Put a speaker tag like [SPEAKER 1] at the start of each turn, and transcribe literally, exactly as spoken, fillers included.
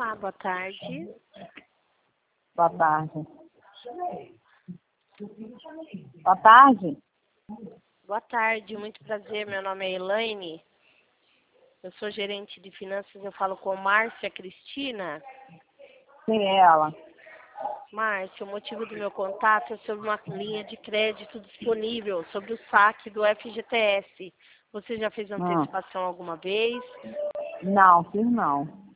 [SPEAKER 1] Olá, boa tarde.
[SPEAKER 2] Boa tarde. Boa tarde.
[SPEAKER 1] Boa tarde, muito prazer. Meu nome é Elaine. Eu sou gerente de finanças. Eu falo com Márcia Cristina.
[SPEAKER 2] Sim, é ela.
[SPEAKER 1] Márcia, o motivo do meu contato é sobre uma linha de crédito disponível, sobre o saque do F G T S. Você já fez
[SPEAKER 2] Hum.
[SPEAKER 1] antecipação alguma vez?
[SPEAKER 2] Não, fiz não.